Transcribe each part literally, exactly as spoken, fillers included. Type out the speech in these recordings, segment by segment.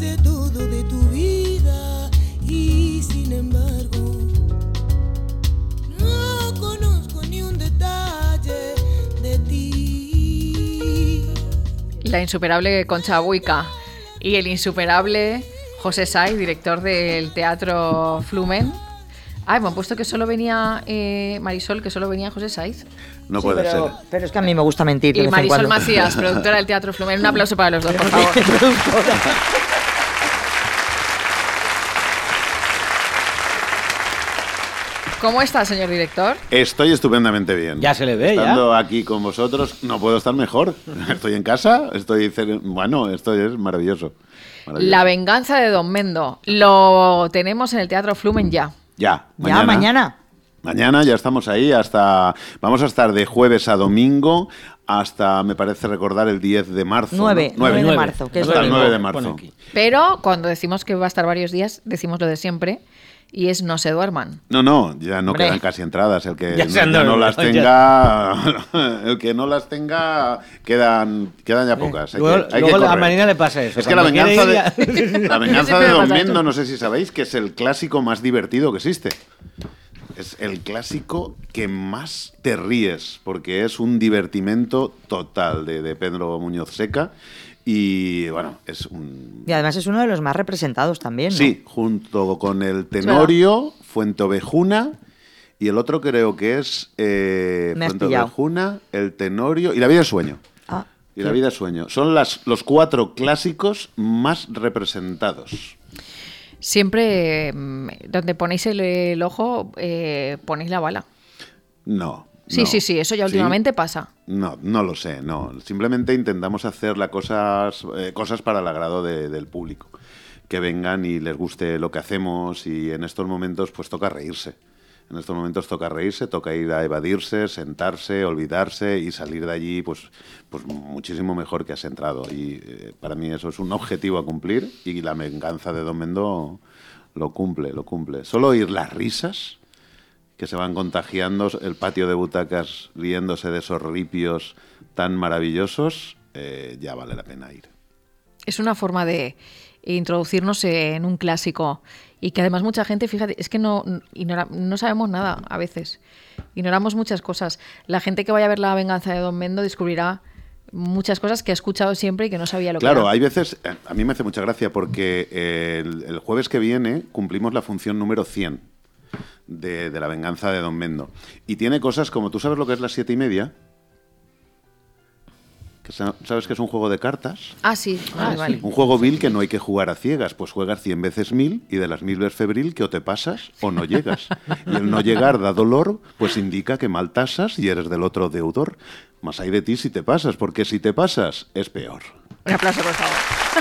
sé todo de tu vida y sin embargo no conozco ni un detalle de ti. La insuperable Concha Buica y el insuperable José Saiz, director del Teatro Flumen. Ah, me han puesto que solo venía eh, Marisol, que solo venía José Saiz. No Sí, puede pero, ser. pero es que a mí me gusta mentir. de Y vez en Marisol cuando. Macías, productora del Teatro Flumen. Un aplauso para los dos, por favor. ¿Cómo está, señor director? Estoy estupendamente bien. Ya se le ve, Estando ya. aquí con vosotros, no puedo estar mejor. Estoy en casa, estoy... cer- Bueno, esto es maravilloso. maravilloso. La venganza de Don Mendo. Lo tenemos en el Teatro Flumen ya. Ya, Ya, mañana. Mañana ya estamos ahí hasta... Vamos a estar de jueves a domingo hasta, me parece recordar, el diez de marzo. nueve, ¿no? nueve de nueve. marzo, que es Hasta el domingo. nueve de Pone marzo. aquí. Pero cuando decimos que va a estar varios días, decimos lo de siempre. Y es no se duerman. No, no, ya no Hombre. quedan casi entradas. El que Ya no, se han ya no dormido, las ya. tenga, el que no las tenga, quedan, quedan ya pocas. Hay Luego, que, hay luego que a correr. Marina le pasa eso. Es que la Cuando venganza, quiere ir de, ya- la venganza Siempre de me Don pasa Mendo, eso. no sé si sabéis, que es el clásico más divertido que existe. Es el clásico que más te ríes, porque es un divertimento total de, de Pedro Muñoz Seca. Y bueno, es un... Y además es uno de los más representados también, ¿no? Sí, junto con el Tenorio, Fuenteovejuna, y el otro creo que es eh, Me has pillado. Fuenteovejuna, el Tenorio y La vida es sueño. Ah, Y La vida es sueño. Son las, los cuatro clásicos más representados. Siempre mm, donde ponéis el, el ojo, eh, ponéis la bala. No. Sí, no. sí, sí, eso ya ¿Sí? últimamente pasa. No, no lo sé, no. Simplemente intentamos hacer la cosas, eh, cosas para el agrado de- del público. Que vengan y les guste lo que hacemos, y en estos momentos pues toca reírse. En estos momentos toca reírse, toca ir a evadirse, sentarse, olvidarse y salir de allí pues, pues muchísimo mejor que has entrado. Y eh, para mí eso es un objetivo a cumplir, y la venganza de Don Mendo lo cumple, lo cumple. Solo oír las risas que se van contagiando, el patio de butacas riéndose de esos ripios tan maravillosos, eh, ya vale la pena ir. Es una forma de introducirnos en un clásico y que además mucha gente, fíjate, es que no, ignora- no sabemos nada a veces. Ignoramos muchas cosas. La gente que vaya a ver La venganza de Don Mendo descubrirá muchas cosas que ha escuchado siempre y que no sabía lo que Claro, era. hay veces, eh, a mí me hace mucha gracia porque eh, el, el jueves que viene cumplimos la función número cien de, de La venganza de Don Mendo. Y tiene cosas como, ¿tú sabes lo que es las siete y media? Que sa- ¿Sabes que es un juego de cartas? Ah, sí, vale, vale. Un juego vil que no hay que jugar a ciegas, pues juegas cien veces mil, y de las mil ves febril que o te pasas o no llegas. Y el no llegar da dolor, pues indica que mal tasas y eres del otro deudor. Más hay de ti si te pasas, porque si te pasas es peor. Un aplauso, por favor.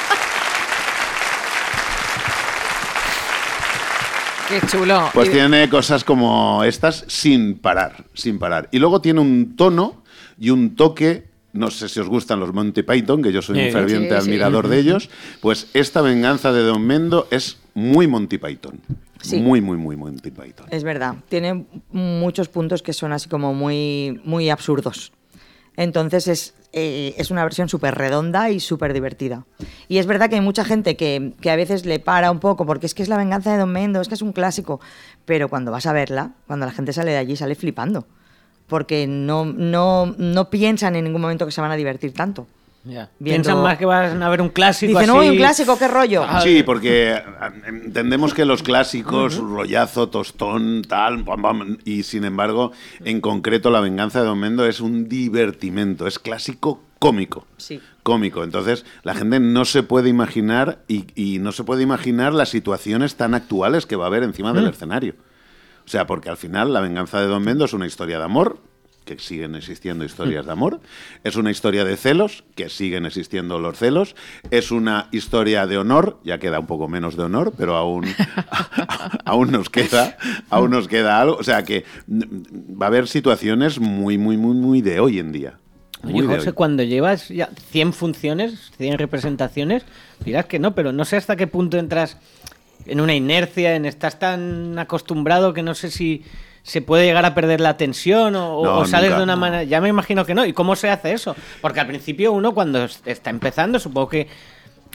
Qué chulo. Pues Y- tiene cosas como estas sin parar, sin parar. Y luego tiene un tono y un toque, no sé si os gustan los Monty Python, que yo soy un Sí. ferviente Sí, sí. admirador de ellos, pues esta venganza de Don Mendo es muy Monty Python. Sí. Muy, muy, muy Monty Python. es verdad. Tiene muchos puntos que son así como muy, muy absurdos. Entonces es, eh, es una versión súper redonda y súper divertida. Y es verdad que hay mucha gente que, que a veces le para un poco porque es que es La venganza de Don Mendo, es que es un clásico. Pero cuando vas a verla, cuando la gente sale de allí, sale flipando. Porque no, no, no piensan en ningún momento que se van a divertir tanto. Ya. Viendo- Piensan más que van a ver un clásico Dicen, así. uy, un clásico, qué rollo. Ah, Sí, porque ah, entendemos que los clásicos, rollazo, tostón, tal, pam, pam, y sin embargo, en concreto, La venganza de Don Mendo es un divertimento, es clásico cómico. Sí. Cómico. Entonces, la gente no se puede imaginar y, y no se puede imaginar las situaciones tan actuales que va a haber encima del escenario. O sea, porque al final La venganza de Don Mendo es una historia de amor, que siguen existiendo historias de amor, es una historia de celos, que siguen existiendo los celos, es una historia de honor, ya queda un poco menos de honor, pero aún, aún nos queda, aún nos queda algo, o sea que mm, va a haber situaciones muy, muy, muy, muy de hoy en día. Muy Oye, de José, hoy. cuando llevas ya cien funciones, cien representaciones, dirás que no, pero no sé hasta qué punto entras en una inercia, en estás tan acostumbrado que no sé si se puede llegar a perder la tensión o, No, o sales nunca. de una manera... Ya me imagino que no. ¿Y cómo se hace eso? Porque al principio uno cuando es- está empezando, supongo que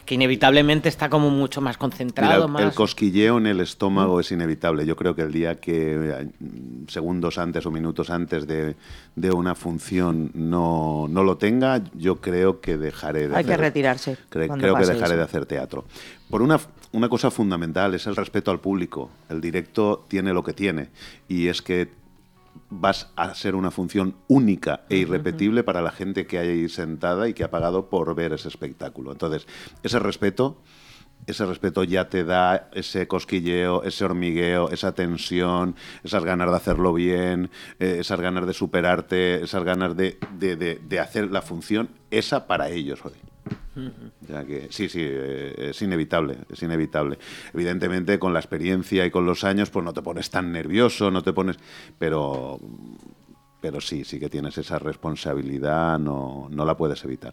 que inevitablemente está como mucho más concentrado. Mira, el más... cosquilleo en el estómago es inevitable. Yo creo que el día que segundos antes o minutos antes de, de una función no, no lo tenga, yo creo que dejaré de Hay hacer, que retirarse. cre- cuando creo que pase dejaré eso. de hacer teatro. Por una, una cosa fundamental es el respeto al público. El directo tiene lo que tiene y es que vas a ser una función única e irrepetible para la gente que hay ahí sentada y que ha pagado por ver ese espectáculo. Entonces, ese respeto, ese respeto ya te da ese cosquilleo, ese hormigueo, esa tensión, esas ganas de hacerlo bien, eh, esas ganas de superarte, esas ganas de, de, de, de hacer la función esa para ellos hoy. O sea que, sí, sí, eh, es inevitable, es inevitable. Evidentemente, con la experiencia y con los años, pues no te pones tan nervioso, no te pones... Pero, pero sí, sí que tienes esa responsabilidad, no, no la puedes evitar.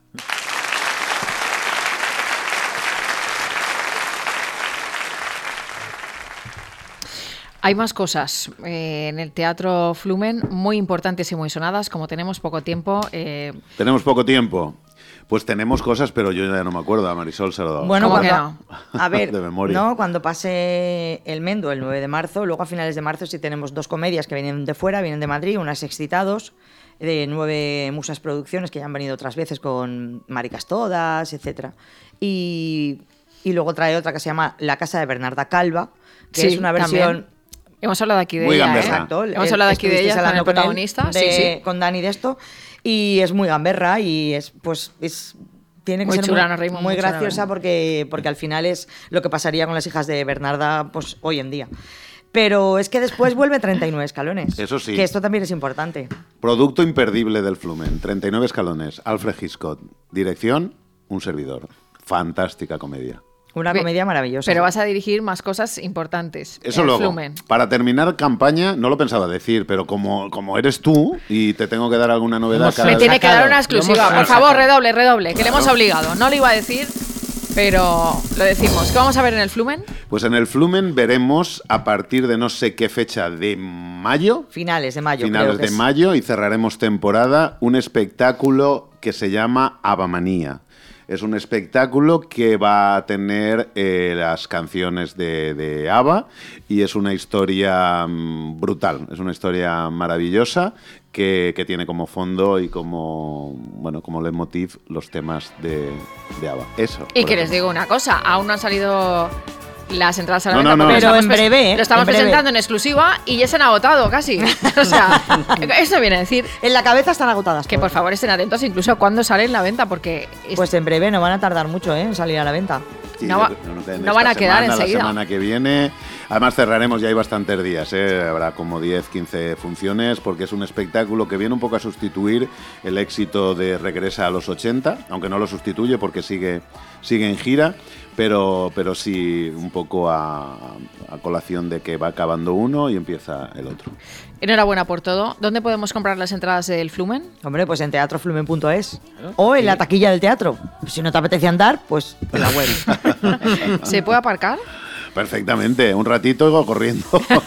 Hay más cosas eh, en el Teatro Flumen muy importantes y muy sonadas. Como tenemos poco tiempo... Eh, Tenemos poco tiempo. Pues tenemos cosas, pero yo ya no me acuerdo. A Marisol se lo daba. Bueno, ¿Cómo cuando, que a ver, De memoria. no, cuando pase el Mendo el nueve de marzo, luego a finales de marzo sí tenemos dos comedias que vienen de fuera, vienen de Madrid, unas Excitados, de Nueve Musas Producciones, que ya han venido otras veces con Maricas Todas, etcétera. Y, y luego trae otra que se llama La Casa de Bernarda Calva, que Sí, es una versión... también. Hemos hablado aquí de Muy ella, gamberra. ¿eh? Exacto. Hemos eh, hablado aquí de estuvisteis ella con el hablando él, protagonista. de- Sí, sí. Con Dani de esto. Y es muy gamberra y es, pues, es... Tiene que Muy ser chula, muy, nos reímos muy mucho, la graciosa verdad. porque, porque al final es lo que pasaría con las hijas de Bernarda pues, hoy en día. Pero es que después vuelve treinta y nueve escalones. Eso sí. Que esto también es importante. Producto imperdible del Flumen. treinta y nueve escalones. Alfred Hitchcock. Dirección, un servidor. Fantástica comedia. Una Ve- comedia maravillosa. Pero vas a dirigir más cosas importantes. Eso el luego. Flumen. Para terminar campaña, no lo pensaba decir, pero como, como eres tú y te tengo que dar alguna novedad Hemos- cada Me vez- tiene que sacado. dar una Lo exclusiva. hemos Por favor, sacado. redoble, redoble, que le hemos obligado. No lo iba a decir, pero lo decimos. ¿Qué vamos a ver en el Flumen? Pues en el Flumen veremos a partir de no sé qué fecha de mayo, Finales de mayo. finales creo que de es. mayo, y cerraremos temporada, un espectáculo que se llama Abamanía. Es un espectáculo que va a tener eh, las canciones de, de ABBA y es una historia mm, brutal, es una historia maravillosa que, que tiene como fondo y como, bueno, como leitmotiv los temas de, de ABBA. Eso. Y por que les ejemplo. digo una cosa, aún no han salido las entradas a la No, venta no, no. porque Pero lo estamos en pres- breve, ¿eh? lo estamos En breve. presentando en exclusiva y ya se han agotado casi. O sea, eso viene a decir En la cabeza están agotadas. que por todas. favor estén atentos incluso cuando sale en la venta porque es- Pues en breve no van a tardar mucho ¿eh? en salir a la venta. Sí, no yo va- creo que en no esta van a quedar semana, enseguida. La semana que viene. Además cerraremos, ya hay bastantes días, ¿eh? Habrá como diez, quince funciones, porque es un espectáculo que viene un poco a sustituir el éxito de Regresa a los ochenta, aunque no lo sustituye porque sigue, sigue en gira, pero, pero sí un poco a, a colación de que va acabando uno y empieza el otro. enhorabuena por todo. ¿Dónde podemos comprar las entradas del Flumen? Hombre, pues en teatroflumen punto es. O en la taquilla del teatro. Si no te apetece andar, pues en la web. ¿Se puede aparcar? Perfectamente, un ratito corriendo.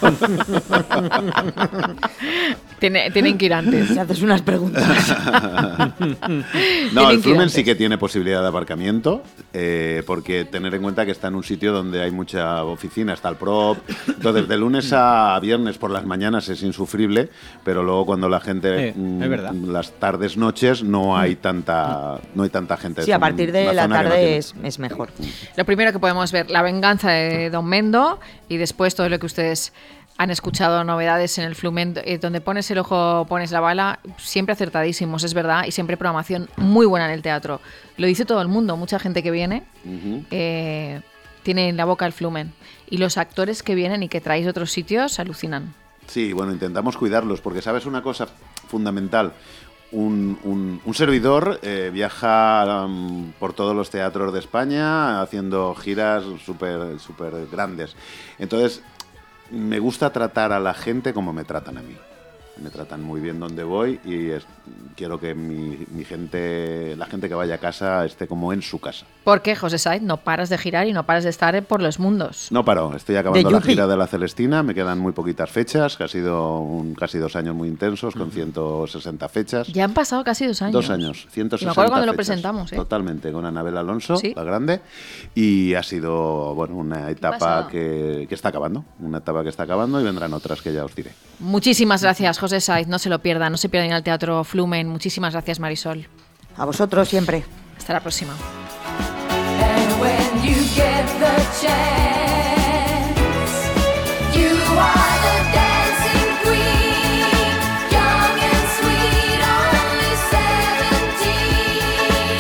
Tiene, tienen que ir antes. Si haces unas preguntas. No, Tienen el que ir Flumen antes. sí que tiene posibilidad de aparcamiento, eh, porque tener en cuenta que está en un sitio donde hay mucha oficina, está el prop. Entonces, de lunes a viernes por las mañanas es insufrible, pero luego cuando la gente, Sí, mm, es verdad. las tardes, noches, no hay tanta, no hay tanta gente. Sí, a partir de Una la zona que no tarde tiene. es, es mejor. Lo primero que podemos ver, la venganza de Don Mendo y después todo lo que ustedes han escuchado, novedades en el Flumen, eh, donde pones el ojo, pones la bala, siempre acertadísimos, es verdad, y siempre programación muy buena en el teatro. Lo dice todo el mundo, mucha gente que viene Ujú. eh, tiene en la boca el Flumen. Y los actores que vienen y que traéis de otros sitios alucinan. Sí, bueno, intentamos cuidarlos, porque sabes una cosa fundamental. Un, un- un servidor eh, viaja um, por todos los teatros de España haciendo giras súper súper grandes. Entonces, me gusta tratar a la gente como me tratan a mí. Me tratan muy bien donde voy y es- quiero que mi, mi gente, la gente que vaya a casa esté como en su casa. Porque, José Saiz, no paras de girar y no paras de estar por los mundos. No paro, estoy acabando De la Yupi. gira de la Celestina, me quedan muy poquitas fechas, que ha sido un- casi dos años muy intensos, con ciento sesenta fechas. Ya han pasado casi dos años. Dos años, ciento sesenta Y me acuerdo cuando lo fechas. presentamos, ¿eh? Totalmente, con Anabel Alonso, Sí. la grande. Y ha sido, bueno, una etapa pasada. que, que está acabando. Una etapa que está acabando y vendrán otras que ya os diré. Muchísimas gracias, José Saiz. No se lo pierdan, no se pierdan ir al Teatro Flumen. Muchísimas gracias, Marisol. A vosotros siempre. Hasta la próxima. And when you get the chance, you are the dancing queen, young and sweet, only seventeen.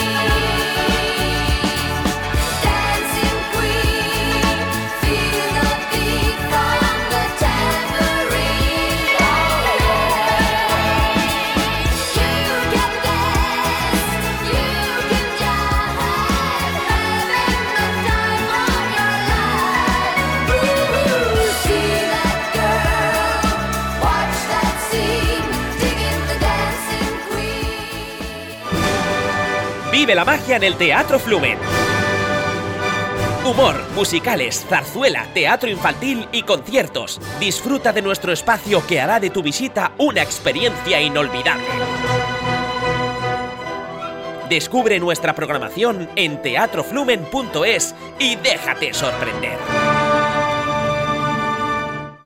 Dancing queen, feel the beat from the tambourine. You can dance, you can jive, having the time of your life. Ooh, see that girl, watch that scene, digging the dancing queen. Vive la magia en el Teatro Flumen. Humor, musicales, zarzuela, teatro infantil y conciertos. Disfruta de nuestro espacio que hará de tu visita una experiencia inolvidable. Descubre nuestra programación en teatro flumen punto es y déjate sorprender.